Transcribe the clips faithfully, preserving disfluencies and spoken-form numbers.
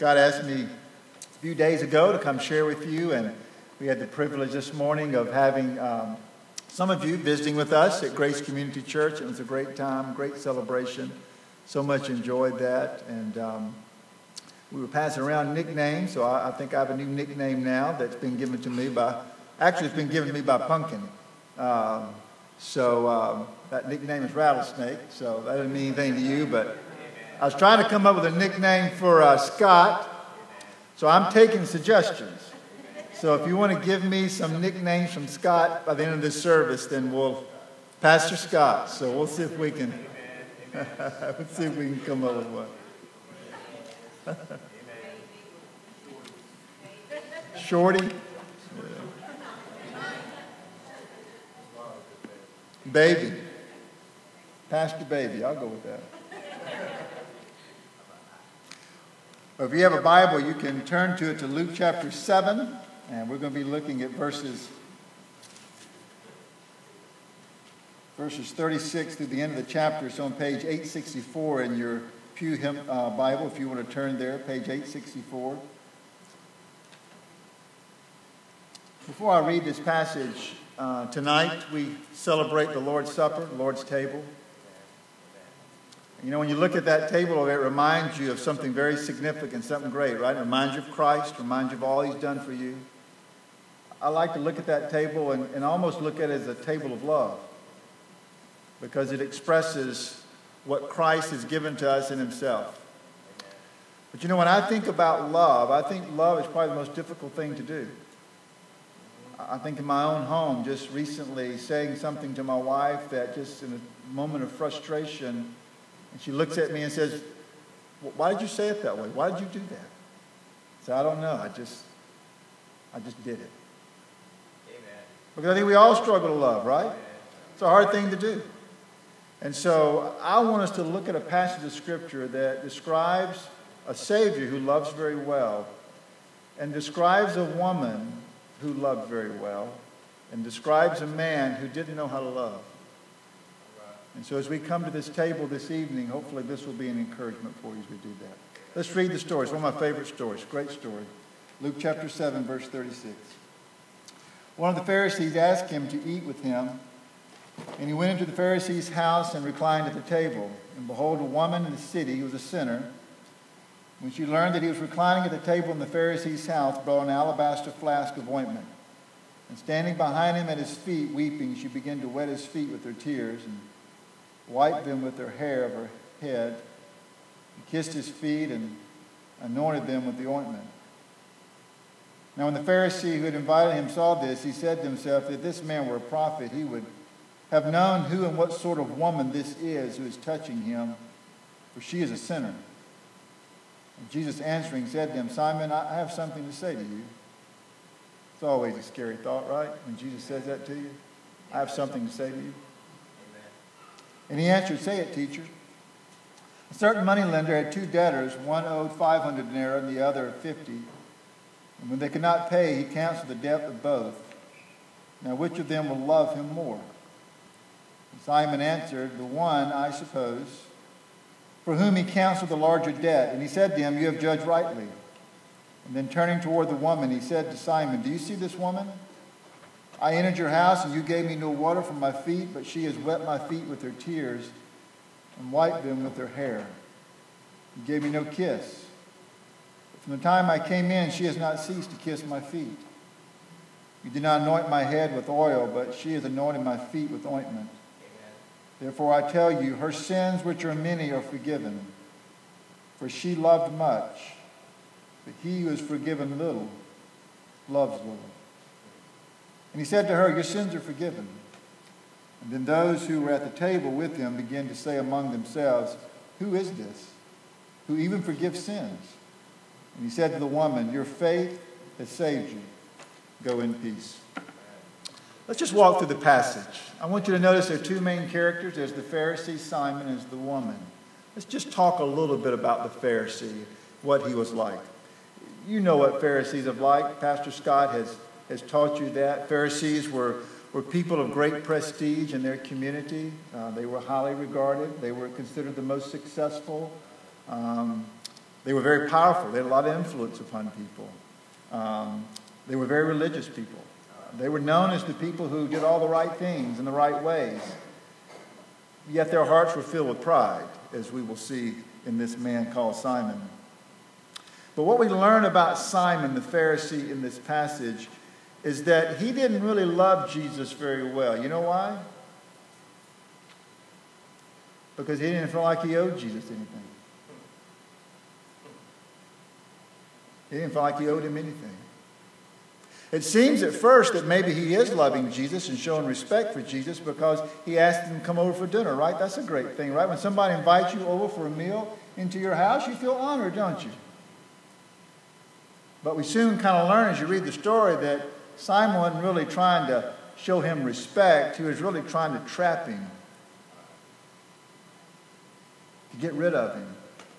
Scott asked me a few days ago to come share with you, and we had the privilege this morning of having um, some of you visiting with us at Grace Community Church. It was a great time, great celebration. So much enjoyed that, and um, we were passing around nicknames, so I, I think I have a new nickname now that's been given to me by, actually it's been given to me by Pumpkin. Um, so um, that nickname is Rattlesnake, so that doesn't mean anything to you, but I was trying to come up with a nickname for uh, Scott, so I'm taking suggestions. So if you want to give me some nicknames from Scott by the end of this service, then we'll, Pastor Scott, so we'll see if we can, let's see if we can come up with one. Shorty? Yeah. Baby. Pastor Baby, I'll go with that. Or if you have a Bible, you can turn to it to Luke chapter seven, and we're going to be looking at verses verses thirty-six through the end of the chapter. It's on page eight sixty-four in your Pew hymn, uh, Bible, if you want to turn there, page eight sixty-four. Before I read this passage, uh, tonight we celebrate the Lord's Supper, the Lord's table. You know, when you look at that table, it reminds you of something very significant, something great, right? It reminds you of Christ, reminds you of all He's done for you. I like to look at that table and, and almost look at it as a table of love, because it expresses what Christ has given to us in Himself. But you know, when I think about love, I think love is probably the most difficult thing to do. I think in my own home, just recently saying something to my wife that just in a moment of frustration, and she looks at me and says, "Why did you say it that way? Why did you do that?" I said, "I don't know. I just, I just did it." Amen. Because I think we all struggle to love, right? Amen. It's a hard thing to do. And so I want us to look at a passage of Scripture that describes a Savior who loves very well, and describes a woman who loved very well, and describes a man who didn't know how to love. And so as we come to this table this evening, hopefully this will be an encouragement for you as we do that. Let's read the story. It's one of my favorite stories. Great story. Luke chapter seven, verse thirty-six. One of the Pharisees asked him to eat with him, and he went into the Pharisee's house and reclined at the table. And behold, a woman in the city who was a sinner, when she learned that he was reclining at the table in the Pharisee's house, brought an alabaster flask of ointment. And standing behind him at his feet, weeping, she began to wet his feet with her tears and wiped them with her hair of her head, and kissed his feet and anointed them with the ointment. Now when the Pharisee who had invited him saw this, he said to himself, if this man were a prophet, he would have known who and what sort of woman this is who is touching him, for she is a sinner. And Jesus answering said to him, Simon, I have something to say to you. It's always a scary thought, right? When Jesus says that to you. I have something to say to you. And he answered, say it, teacher. A certain moneylender had two debtors. One owed five hundred denarii and the other fifty. And when they could not pay, he canceled the debt of both. Now which of them will love him more? And Simon answered, the one, I suppose, for whom he canceled the larger debt. And he said to him, you have judged rightly. And then turning toward the woman, he said to Simon, do you see this woman? I entered your house, and you gave me no water for my feet, but she has wet my feet with her tears and wiped them with her hair. You gave me no kiss. But from the time I came in, she has not ceased to kiss my feet. You did not anoint my head with oil, but she has anointed my feet with ointment. Amen. Therefore I tell you, her sins, which are many, are forgiven. For she loved much, but he who is forgiven little loves little. And he said to her, your sins are forgiven. And then those who were at the table with him began to say among themselves, who is this, who even forgives sins? And he said to the woman, your faith has saved you. Go in peace. Let's just walk through the passage. I want you to notice there are two main characters. There's the Pharisee, Simon, and there's the woman. Let's just talk a little bit about the Pharisee, what he was like. You know what Pharisees are like. Pastor Scott has has taught you that. Pharisees were, were people of great prestige in their community. Uh, they were highly regarded. They were considered the most successful. Um, They were very powerful. They had a lot of influence upon people. Um, they were very religious people. Uh, they were known as the people who did all the right things in the right ways. Yet their hearts were filled with pride, as we will see in this man called Simon. But what we learn about Simon the Pharisee in this passage is that he didn't really love Jesus very well. You know why? Because he didn't feel like he owed Jesus anything. He didn't feel like he owed him anything. It seems at first that maybe he is loving Jesus and showing respect for Jesus because he asked him to come over for dinner, right? That's a great thing, right? When somebody invites you over for a meal into your house, you feel honored, don't you? But we soon kind of learn as you read the story that Simon wasn't really trying to show him respect. He was really trying to trap him, to get rid of him.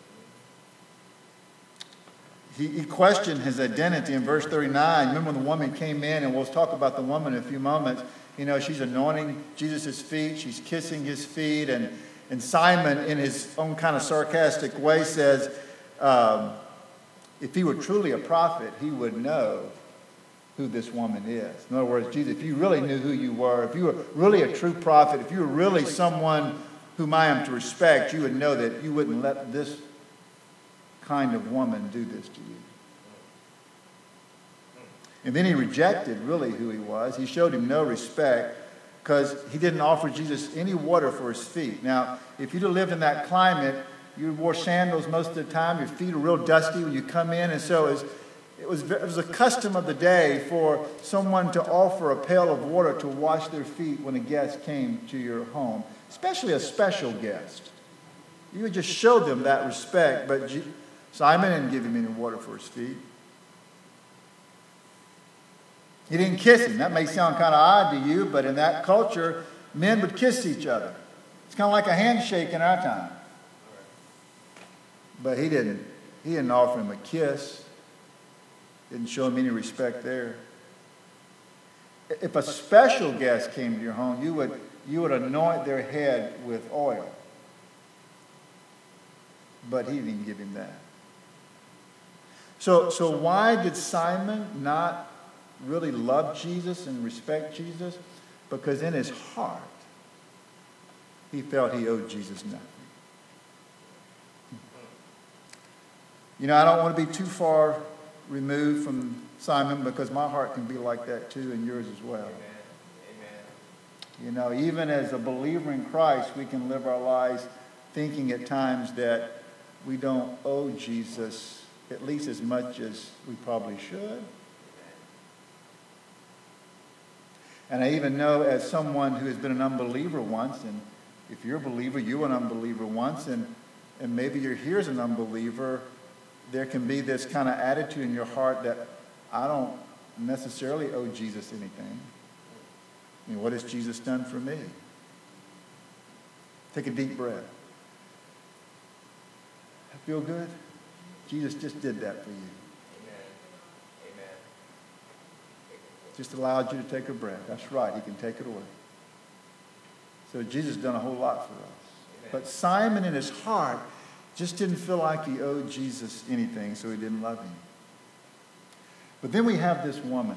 He, he questioned his identity in verse thirty-nine. Remember when the woman came in, and we'll talk about the woman in a few moments. You know, she's anointing Jesus' feet. She's kissing his feet. And, and Simon, in his own kind of sarcastic way, says, um, if he were truly a prophet, he would know who this woman is. In other words, Jesus, if you really knew who you were, if you were really a true prophet, if you were really someone whom I am to respect, you would know that you wouldn't let this kind of woman do this to you. And then he rejected really who he was. He showed him no respect because he didn't offer Jesus any water for his feet. Now, if you'd have lived in that climate, you wore sandals most of the time. Your feet are real dusty when you come in. And so it was, it was, it was a custom of the day for someone to offer a pail of water to wash their feet when a guest came to your home, especially a special guest. You would just show them that respect, but Simon didn't give him any water for his feet. He didn't kiss him. That may sound kind of odd to you, but in that culture, men would kiss each other. It's kind of like a handshake in our time. But he didn't, he didn't offer him a kiss. Didn't show him any respect there. If a special guest came to your home, you would, you would anoint their head with oil. But he didn't give him that. So, so why did Simon not really love Jesus and respect Jesus? Because in his heart, he felt he owed Jesus nothing. You know, I don't want to be too far removed from Simon because my heart can be like that too, and yours as well. Amen. Amen. You know, even as a believer in Christ, we can live our lives thinking at times that we don't owe Jesus at least as much as we probably should. And I even know as someone who has been an unbeliever once, and if you're a believer, you were an unbeliever once, and, and maybe you're here as an unbeliever, there can be this kind of attitude in your heart that I don't necessarily owe Jesus anything. I mean, what has Jesus done for me? Take a deep breath. I feel good? Jesus just did that for you. Amen. Amen. Just allowed you to take a breath. That's right. He can take it away. So Jesus has done a whole lot for us. Amen. But Simon in his heart just didn't feel like he owed Jesus anything, so he didn't love him. But then we have this woman.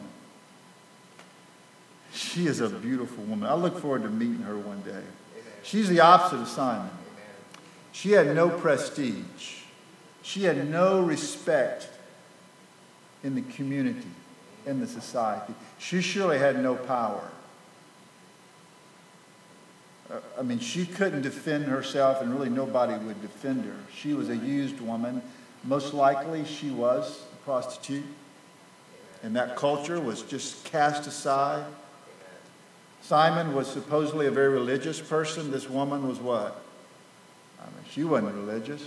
She is a beautiful woman. I look forward to meeting her one day. Amen. She's the opposite of Simon. Amen. She had no prestige. She had no respect in the community, in the society. She surely had no power. I mean, she couldn't defend herself, and really nobody would defend her. She was a used woman. Most likely she was a prostitute. And that culture was just cast aside. Simon was supposedly a very religious person. This woman was what? I mean, she wasn't religious.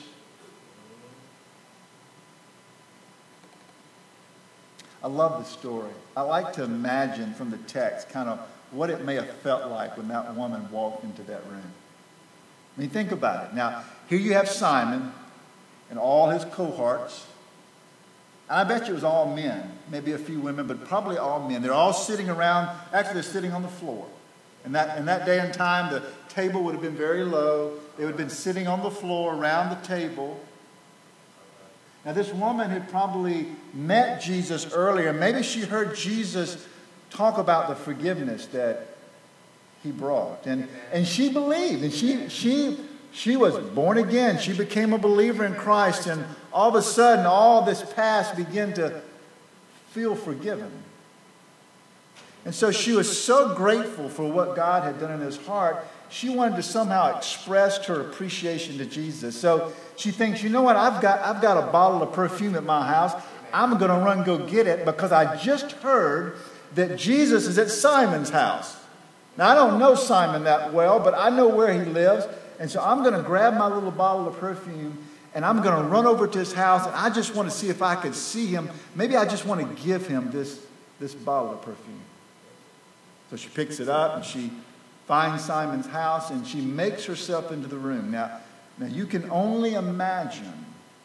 I love the story. I like to imagine from the text kind of what it may have felt like when that woman walked into that room. I mean, think about it. Now, here you have Simon and all his cohorts. And I bet you it was all men, maybe a few women, but probably all men. They're all sitting around. Actually, they're sitting on the floor. And that, in that day and time, the table would have been very low. They would have been sitting on the floor around the table. Now, this woman had probably met Jesus earlier. Maybe she heard Jesus talk about the forgiveness that he brought. And, and she believed. And she, she, she was born again. She became a believer in Christ. And all of a sudden, all this past began to feel forgiven. And so she was so grateful for what God had done in his heart. She wanted to somehow express her appreciation to Jesus. So she thinks, you know what, I've got, I've got a bottle of perfume at my house. I'm going to run go get it because I just heard that Jesus is at Simon's house. Now, I don't know Simon that well, but I know where he lives. And so I'm going to grab my little bottle of perfume and I'm going to run over to his house. And I just want to see if I could see him. Maybe I just want to give him this, this bottle of perfume. So she picks it up and she finds Simon's house and she makes herself into the room. Now, now you can only imagine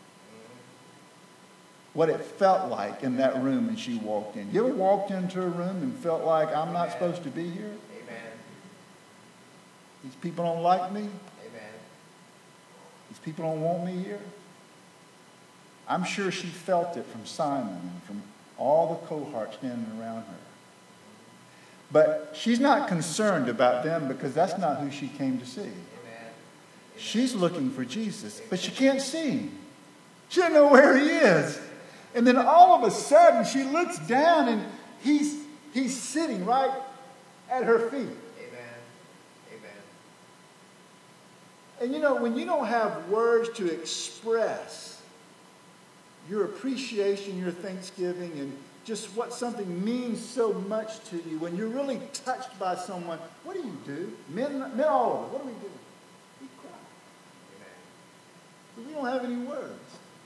what it felt like in that room when she walked in. You ever walked into a room and felt like I'm not supposed to be here? Amen. These people don't like me. Amen. These people don't want me here. I'm sure she felt it from Simon and from all the cohorts standing around her. But she's not concerned about them because that's not who she came to see. Amen. She's looking for Jesus, but she can't see him. She doesn't know where he is. And then all of a sudden she looks down and he's, he's sitting right at her feet. Amen. Amen. And you know, when you don't have words to express your appreciation, your thanksgiving, and just what something means so much to you, when you're really touched by someone, what do you do? Men, men all over, what do we do? We cry. Amen. We don't have any words.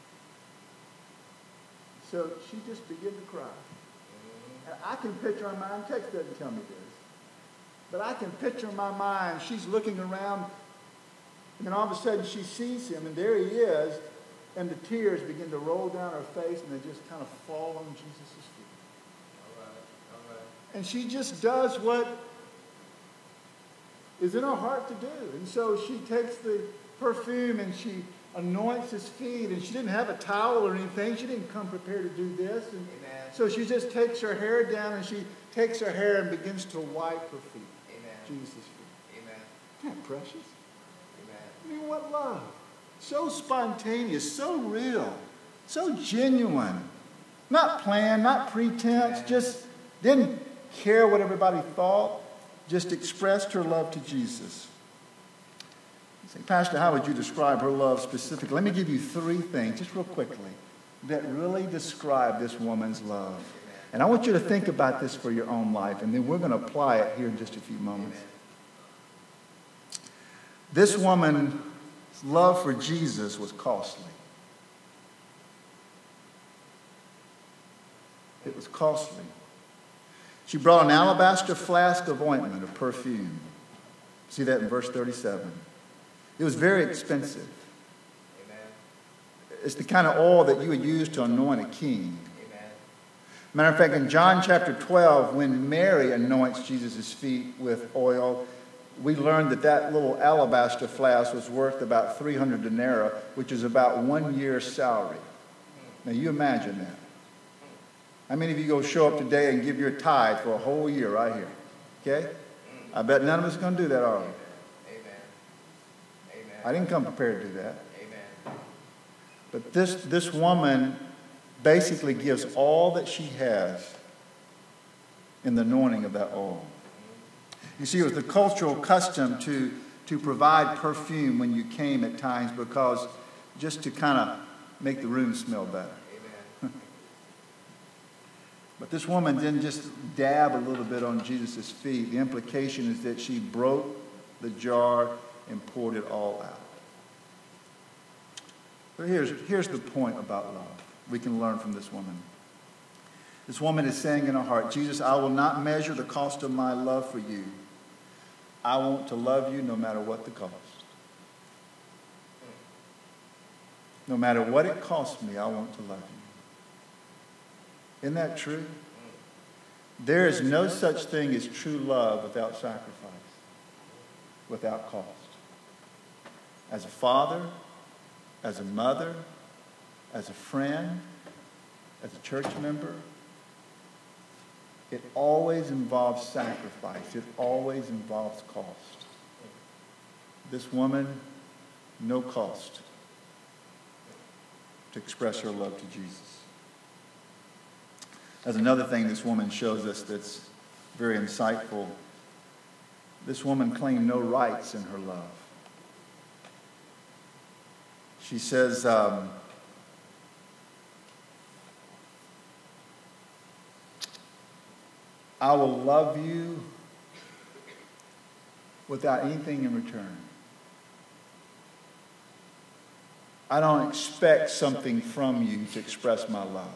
So she just began to cry. And I can picture in my mind, text doesn't tell me this, but I can picture in my mind, she's looking around, and then all of a sudden she sees him, and there he is, and the tears begin to roll down her face, and they just kind of fall on Jesus' feet. All right. All right. And she just does what is in her heart to do. And so she takes the perfume and she anoints his feet. And she didn't have a towel or anything. She didn't come prepared to do this. And Amen. so she just takes her hair down and she takes her hair and begins to wipe her feet. Amen. Jesus' feet. Amen. Isn't that precious? Amen. I mean, what love. So spontaneous, so real, so genuine. Not planned, not pretense, just didn't care what everybody thought, just expressed her love to Jesus. You say, Pastor, how would you describe her love specifically? Let me give you three things, just real quickly, that really describe this woman's love. And I want you to think about this for your own life, and then we're going to apply it here in just a few moments. This woman's love for Jesus was costly. It was costly. She brought an alabaster flask of ointment, of perfume. See that in verse thirty-seven. It was very expensive. Amen. It's the kind of oil that you would use to anoint a king. Amen. Matter of fact, in John chapter twelve, when Mary anoints Jesus' feet with oil, we learned that that little alabaster flask was worth about three hundred denarii, which is about one year's salary. Now you imagine that. How many of you go show up today and give your tithe for a whole year right here? Okay? I bet none of us are going to do that, are we? Amen. Amen. I didn't come prepared to do that. Amen. But this, this woman basically gives all that she has in the anointing of that oil. You see, it was the cultural custom to, to provide perfume when you came at times because just to kind of make the room smell better. Amen. But this woman didn't just dab a little bit on Jesus' feet. The implication is that she broke the jar and poured it all out. So here's, here's the point about love we can learn from this woman. This woman is saying in her heart, Jesus, I will not measure the cost of my love for you. I want to love you no matter what the cost. No matter what it costs me, I want to love you. Isn't that true? There is no such thing as true love without sacrifice, without cost. As a father, as a mother, as a friend, as a church member. It always involves sacrifice. It always involves cost. This woman, no cost to express her love to Jesus. There's another thing this woman shows us that's very insightful. This woman claimed no rights in her love. She says, um, I will love you without anything in return. I don't expect something from you to express my love.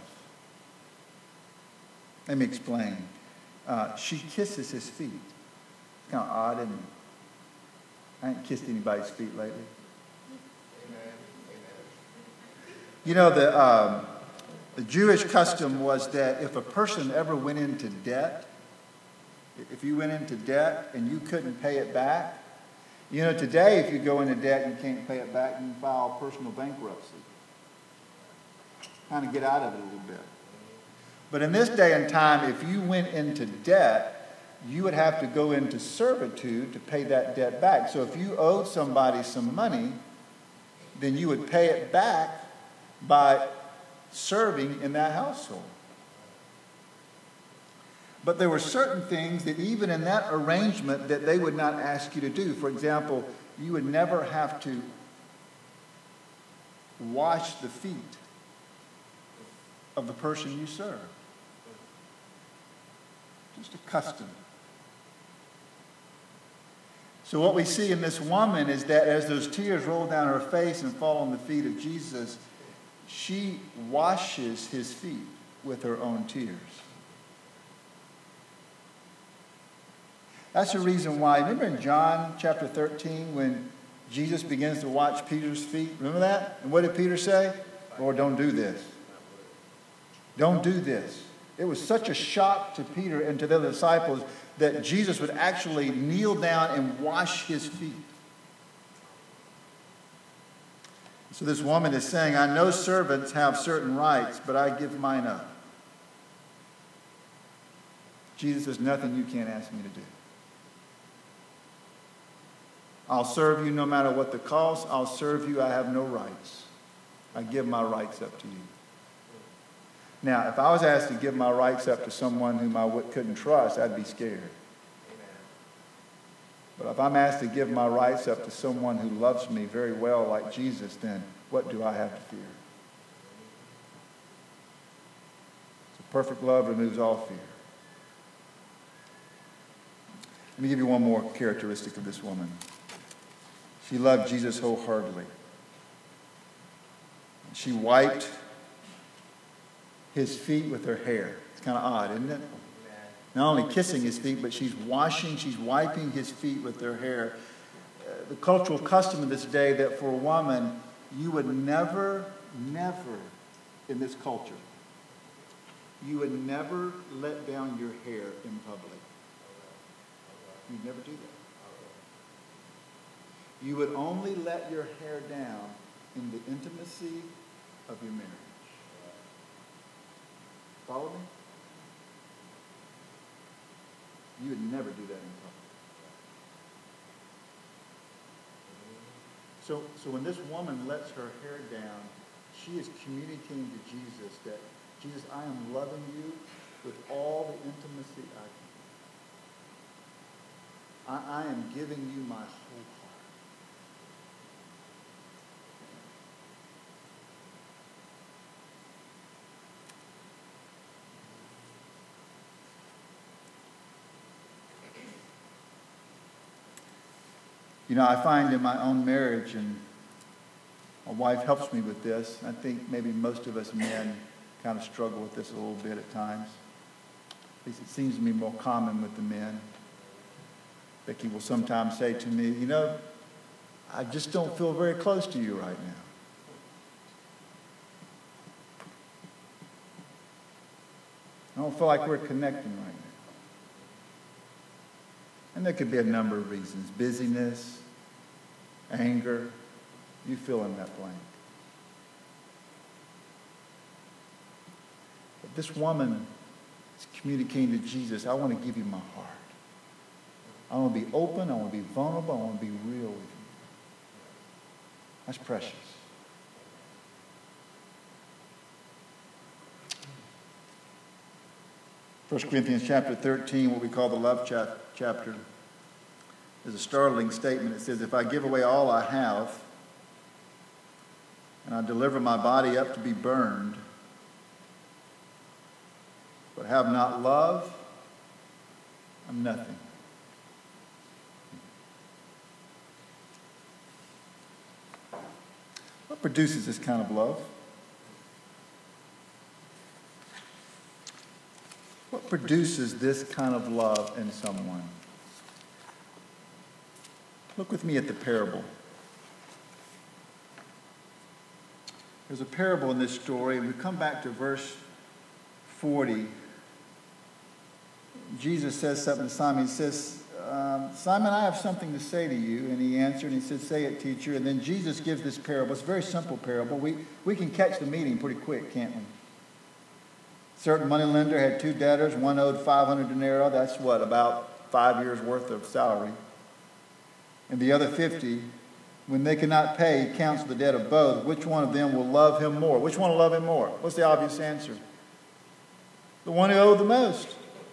Let me explain. Uh, she kisses his feet. It's kind of odd, isn't it? I ain't kissed anybody's feet lately. Amen. Amen. You know, the, um, the Jewish custom was that if a person ever went into debt, if you went into debt and you couldn't pay it back, you know, today if you go into debt and you can't pay it back, you can file personal bankruptcy. Kind of get out of it a little bit. But in this day and time, if you went into debt, you would have to go into servitude to pay that debt back. So if you owed somebody some money, then you would pay it back by serving in that household. But there were certain things that even in that arrangement that they would not ask you to do. For example, you would never have to wash the feet of the person you serve. Just a custom. So what we see in this woman is that as those tears roll down her face and fall on the feet of Jesus, she washes his feet with her own tears. That's the reason why. Remember in John chapter thirteen when Jesus begins to wash Peter's feet? Remember that? And what did Peter say? Lord, don't do this. Don't do this. It was such a shock to Peter and to the other disciples that Jesus would actually kneel down and wash his feet. So this woman is saying, I know servants have certain rights, but I give mine up. Jesus, there's nothing you can't ask me to do. I'll serve you no matter what the cost. I'll serve you. I have no rights. I give my rights up to you. Now, if I was asked to give my rights up to someone whom I couldn't trust, I'd be scared. But if I'm asked to give my rights up to someone who loves me very well like Jesus, then what do I have to fear? So perfect love removes all fear. Let me give you one more characteristic of this woman. She loved Jesus wholeheartedly. She wiped his feet with her hair. It's kind of odd, isn't it? Not only kissing his feet, but she's washing, she's wiping his feet with her hair. Uh, the cultural custom of this day that for a woman, you would never, never, in this culture, you would never let down your hair in public. You'd never do that. You would only let your hair down in the intimacy of your marriage. Follow me? You would never do that in public. So, so when this woman lets her hair down, she is communicating to Jesus that, Jesus, I am loving you with all the intimacy I can. I, I am giving you my whole heart. You know, I find in my own marriage, and my wife helps me with this, I think maybe most of us men kind of struggle with this a little bit at times. At least it seems to be more common with the men. Becky will sometimes say to me, you know, I just don't feel very close to you right now. I don't feel like we're connecting right now. And there could be a number of reasons. Busyness, anger, you fill in that blank. this woman is communicating to Jesus, I want to give you my heart. I want to be open. I want to be vulnerable. I want to be real with you. That's precious. First Corinthians chapter thirteen, what we call the love chap- chapter, is a startling statement. It says, if I give away all I have and I deliver my body up to be burned, but have not love, I'm nothing. What produces this kind of love? What produces this kind of love in someone? Look with me at the parable. There's a parable in this story, and we come back to verse forty. Jesus says something to Simon. He says, um, Simon, I have something to say to you. And he answered, and he said, say it, teacher. And then Jesus gives this parable. It's a very simple parable. We, we can catch the meaning pretty quick, can't we? Certain moneylender had two debtors. One owed five hundred denarii. That's what, about five years' worth of salary. And the other fifty. When they cannot pay, he counts the debt of both. Which one of them will love him more? Which one will love him more? What's the obvious answer? The one who owed the most.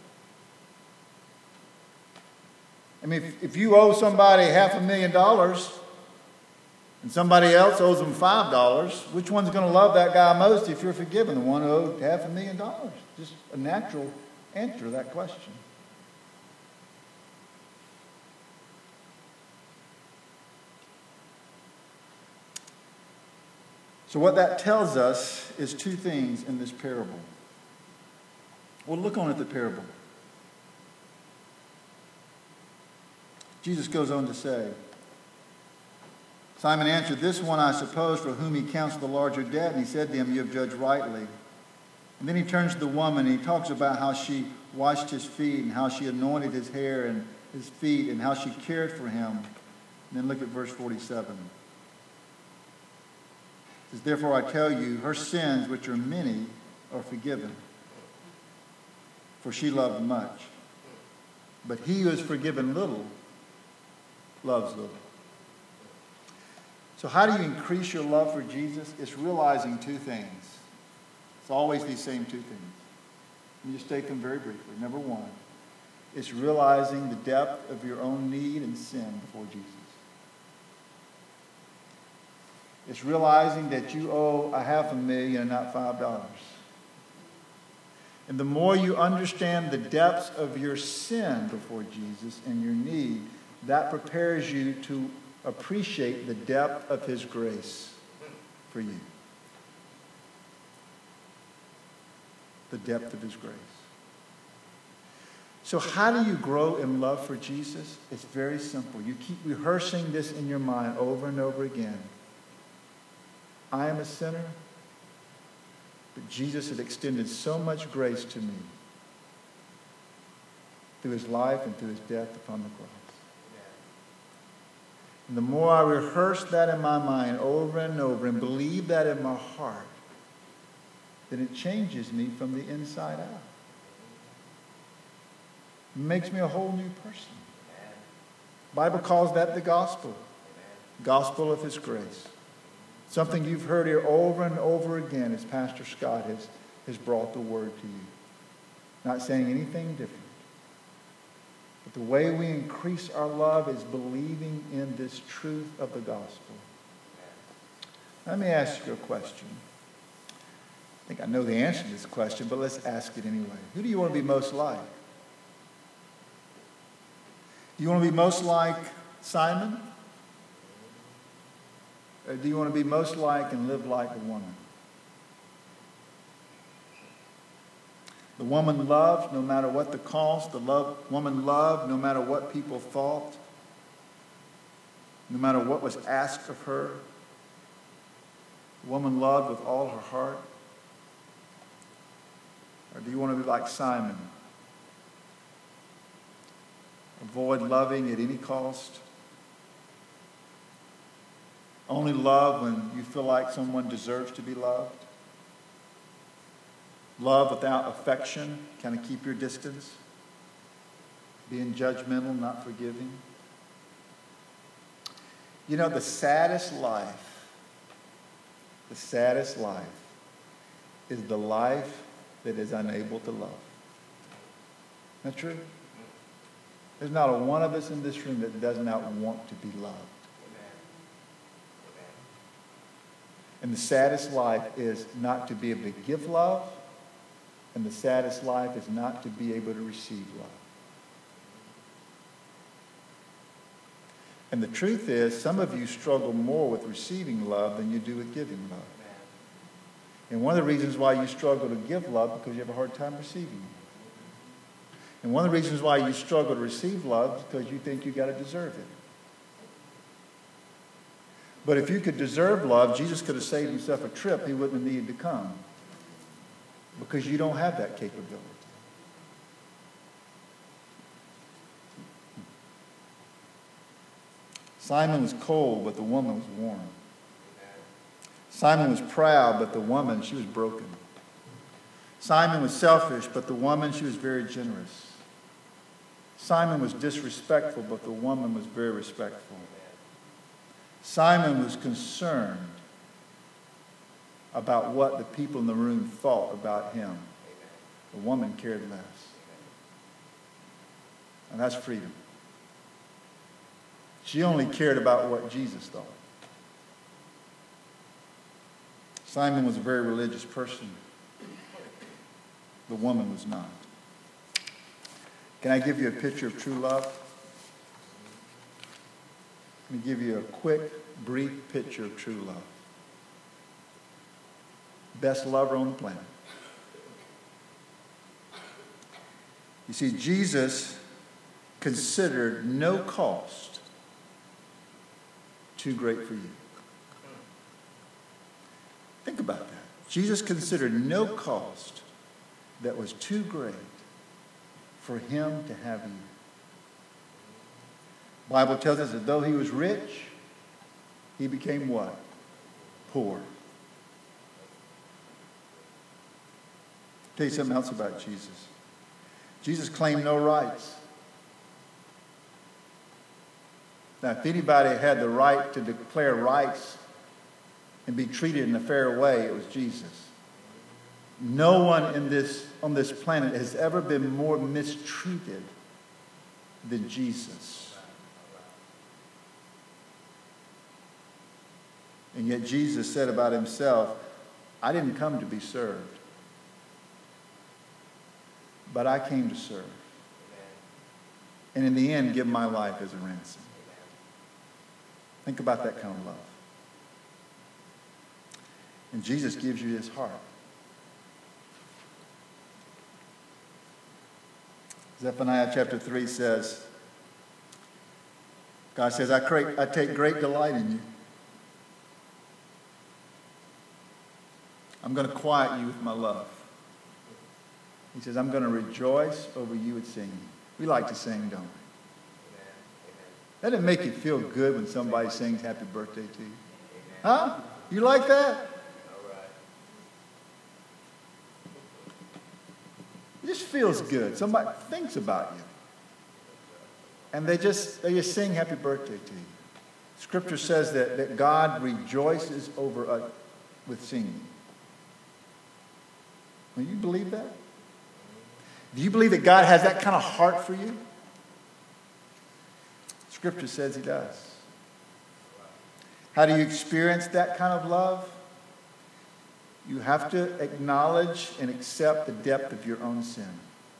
I mean, if, if you owe somebody half a million dollars and somebody else owes them five dollars, which one's going to love that guy most if you're forgiven? The one who owed half a million dollars. Just a natural answer to that question. So what that tells us is two things in this parable. Well, look on at the parable. Jesus goes on to say, Simon answered, this one I suppose for whom he counts the larger debt. And he said to him, you have judged rightly. And then he turns to the woman and he talks about how she washed his feet and how she anointed his hair and his feet and how she cared for him. And then look at verse forty-seven. It says, therefore I tell you, her sins, which are many, are forgiven. For she loved much. But he who is forgiven little, loves little. So how do you increase your love for Jesus? It's realizing two things. It's always these same two things. Let me just state them very briefly. Number one, it's realizing the depth of your own need and sin before Jesus. It's realizing that you owe a half a million and not five dollars. And the more you understand the depths of your sin before Jesus and your need, that prepares you to appreciate the depth of his grace for you. The depth of his grace. So how do you grow in love for Jesus? It's very simple. You keep rehearsing this in your mind over and over again. I am a sinner, but Jesus had extended so much grace to me through his life and through his death upon the cross. And the more I rehearse that in my mind over and over and believe that in my heart, then it changes me from the inside out. It makes me a whole new person. The Bible calls that the gospel. Gospel of his grace. Something you've heard here over and over again as Pastor Scott has, has brought the word to you. Not saying anything different. But the way we increase our love is believing in this truth of the gospel. Let me ask you a question. I think I know the answer to this question, but let's ask it anyway. Who do you want to be most like? Do you want to be most like Simon? Or do you want to be most like and live like the woman? The woman loved no matter what the cost. The love, woman loved no matter what people thought. No matter what was asked of her. The woman loved with all her heart. Or do you want to be like Simon? Avoid loving at any cost. Only love when you feel like someone deserves to be loved. Love without affection, kind of keep your distance. Being judgmental, not forgiving. You know, the saddest life, the saddest life is the life that is unable to love. Isn't that true? There's not a one of us in this room that does not want to be loved. And the saddest life is not to be able to give love, and the saddest life is not to be able to receive love. And the truth is, some of you struggle more with receiving love than you do with giving love. And one of the reasons why you struggle to give love is because you have a hard time receiving it. And one of the reasons why you struggle to receive love is because you think you got to deserve it. But if you could deserve love, Jesus could have saved himself a trip. He wouldn't have needed to come. Because you don't have that capability. Simon was cold, but the woman was warm. Simon was proud, but the woman, she was broken. Simon was selfish, but the woman, she was very generous. Simon was disrespectful, but the woman was very respectful. Simon was concerned about what the people in the room thought about him. The woman cared less. And that's freedom. She only cared about what Jesus thought. Simon was a very religious person. The woman was not. Can I give you a picture of true love? Let me give you a quick, brief picture of true love. Best lover on the planet. You see, Jesus considered no cost too great for you. Think about that. Jesus considered no cost that was too great for him to have you. The Bible tells us that though he was rich, he became what? Poor. I'll tell you something else about Jesus. Jesus claimed no rights. Now, if anybody had the right to declare rights and be treated in a fair way, it was Jesus. No one in this, on this planet has ever been more mistreated than Jesus. And yet Jesus said about himself, I didn't come to be served, but I came to serve. And in the end, give my life as a ransom. Think about that kind of love. And Jesus gives you his heart. Zephaniah chapter three says, God says, I, create, I take great delight in you. I'm going to quiet you with my love. He says, I'm going to rejoice over you with singing. We like to sing, don't we? Doesn't it make you feel good when somebody sings happy birthday to you? Huh? You like that? It just feels good. Somebody thinks about you. And they just they just sing happy birthday to you. Scripture says that, that God rejoices over us with singing. Do you believe that? Do you believe that God has that kind of heart for you? Scripture says he does. How do you experience that kind of love? You have to acknowledge and accept the depth of your own sin.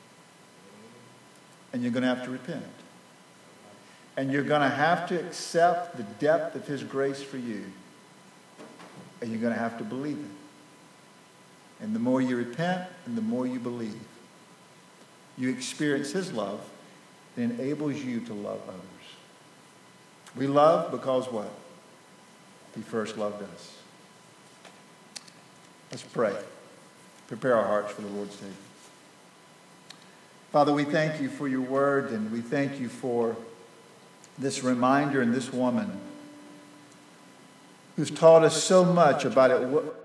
And you're going to have to repent. And you're going to have to accept the depth of his grace for you. And you're going to have to believe it. And the more you repent and the more you believe, you experience his love that enables you to love others. We love because what? He first loved us. Let's pray. Prepare our hearts for the Lord's table. Father, we thank you for your word, and we thank you for this reminder and this woman who's taught us so much about it,